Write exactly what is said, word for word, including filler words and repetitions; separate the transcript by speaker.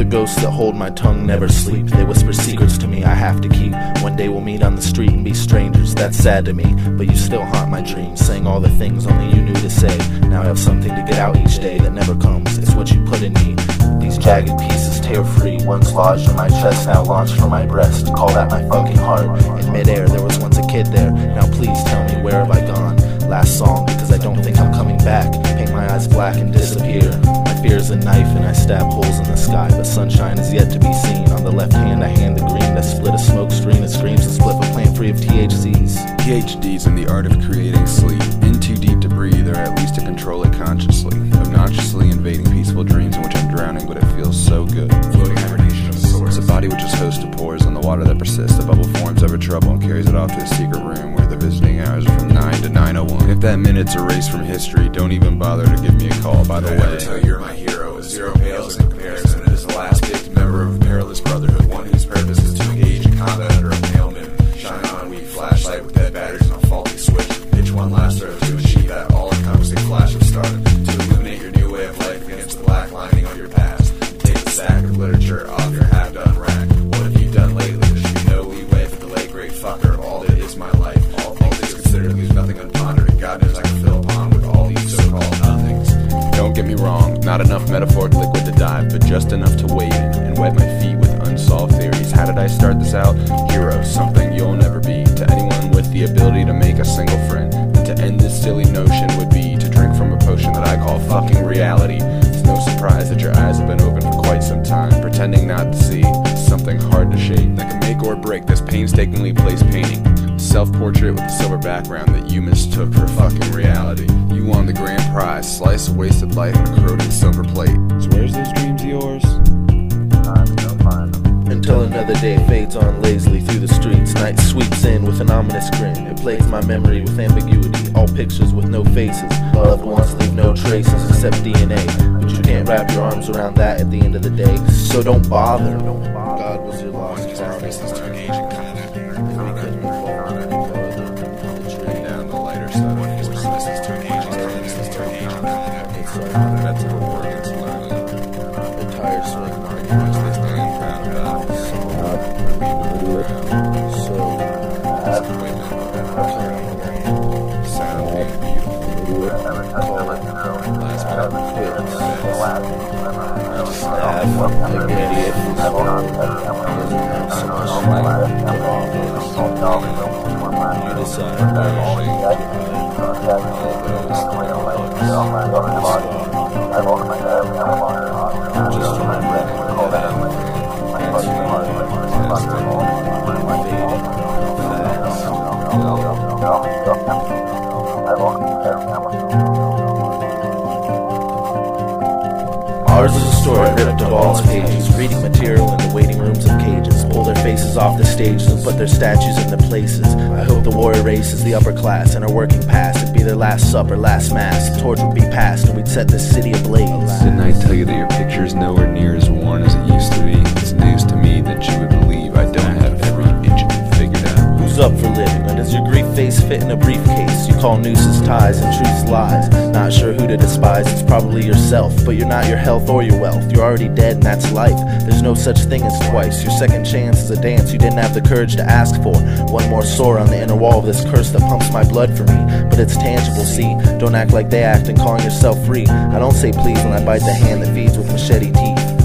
Speaker 1: ghosts that hold my tongue never sleep. They whisper secrets to me I have to keep. One day we'll meet on the street and be strangers. That's sad to me, but you still haunt my dreams, saying all the things only you knew to say. Now I have something to get out each day that never comes. It's what you put in me. These jagged pieces tear free. Once lodged in my chest, now launched from my breast. Call that my fucking heart. In midair, there was once a kid there. Now please tell me, where have I gone? Last song, because I don't think I'm coming back. Paint my eyes black and disappear. My fear is a knife and I stab holes in the sky, but sunshine is yet to be seen. On the left hand I hand the green that split a smoke screen that screams to split a plant free of T H Cs.
Speaker 2: P H Ds in the art of creating sleep. In too deep to breathe, or at least to control it consciously. Obnoxiously invading peaceful dreams in which I'm drowning, but it feels so good. Floating hibernation of the source. A body which is host to pores on the water that persists. The bubble forms ever trouble and carries it off to a secret room where the visiting hours are from nine to nine oh one. If that minute's erased from history, don't even bother to give me a call. By the
Speaker 3: I
Speaker 2: way,
Speaker 3: never tell you you're my hero. A zero pales in comparison. It is the last picked member of a perilous brotherhood, one whose purpose is to engage in combat under a pale moon. Shine on a weak flashlight with dead batteries and a faulty switch. Pitch one last throw to achieve that all-encompassing flash of stardom, to illuminate your new way of life against the black lining of your past. Take the sack of literature off your half-done rack. What have you done lately? There should be no leeway for the late great fucker. All that is my life. All things considered, leaves nothing unpondered, and God knows I can fill upon with all these so-called nothings.
Speaker 2: don't get me wrong, not enough metaphoric liquid to dive, but just enough to wade in and wet my feet with unsolved theories. How did I start this out? Hero, something you'll never be. To anyone with the ability to make a single friend, and to end this silly notion would be to drink from a potion that I call fucking reality. It's no surprise that your eyes have been open for quite some time, pretending not to see something hard to shake that can make or break this painstakingly placed painting. Self-portrait with a silver background that you mistook for fucking reality. You won the grand prize, slice of wasted life on a corroded silver plate. So where's those dreams of yours?
Speaker 1: Until another day fades on lazily through the streets. Night sweeps in with an ominous grin. It plagues my memory with ambiguity. All pictures with no faces. Loved ones leave no traces except D N A. But you can't wrap your arms around that at the end of the day. So don't bother. God was your lost promise to engage in combat. We couldn't move on.
Speaker 2: Lay down the lighter side. One of his promises to engage in combat. That's a word that's learning.
Speaker 1: The tire swing on you.
Speaker 2: Once they stand proud about it.
Speaker 1: So
Speaker 2: It's women sounding beautiful.
Speaker 1: call it
Speaker 2: Last
Speaker 1: stab like an idiot. So much you decide. Just remember ours is a story ripped of all its pages, reading material in the waiting rooms of cages, pull their faces off the stages and put their statues in their places. I hope the war erases the upper class and our working past. It'd be their last supper, last mass. The torch would be passed and we'd set this city ablaze.
Speaker 2: Didn't I tell you that your picture's nowhere near as worn as it used to be? It's news to me that you would believe I don't have every inch of it figured out.
Speaker 1: Who's up for living? Or does your grief face fit in a briefcase? You call nooses ties and truths lies. Not sure who to despise, it's probably yourself. But you're not your health or your wealth. You're already dead and that's life. There's no such thing as twice. Your second chance is a dance you didn't have the courage to ask for. One more sore on the inner wall of this curse that pumps my blood for me. But it's tangible, see? Don't act like they act and calling yourself free. I don't say please when I bite the hand that feeds with machete teeth.